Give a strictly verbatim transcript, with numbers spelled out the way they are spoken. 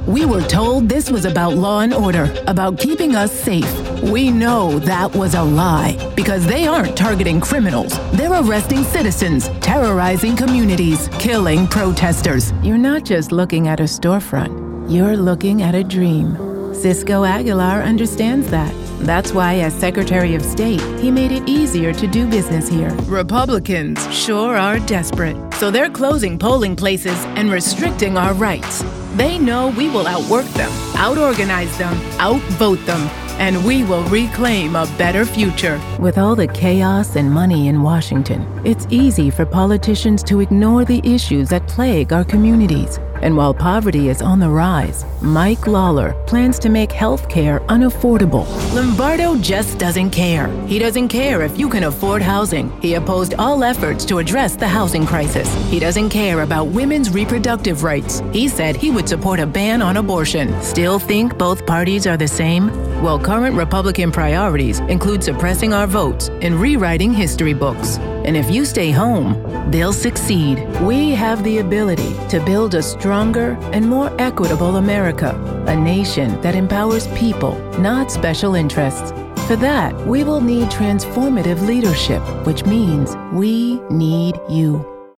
We were told this was about law and order, about keeping us safe. We know that was a lie, because they aren't targeting criminals. They're arresting citizens, terrorizing communities, killing protesters. You're not just looking at a storefront. You're looking at a dream. Cisco Aguilar understands that. That's why, as Secretary of State, he made it easier to do business here. Republicans sure are desperate, so they're closing polling places and restricting our rights. They know we will outwork them, outorganize them, outvote them, and we will reclaim a better future. With all the chaos and money in Washington, it's easy for politicians to ignore the issues that plague our communities. And while poverty is on the rise, Mike Lawler plans to make health care unaffordable. Lombardo just doesn't care. He doesn't care if you can afford housing. He opposed all efforts to address the housing crisis. He doesn't care about women's reproductive rights. He said he would support a ban on abortion. Still think both parties are the same? Well, current Republican priorities include suppressing our votes and rewriting history books. And if you stay home, they'll succeed. We have the ability to build a stronger and more equitable America, a nation that empowers people, not special interests. For that, we will need transformative leadership, which means we need you.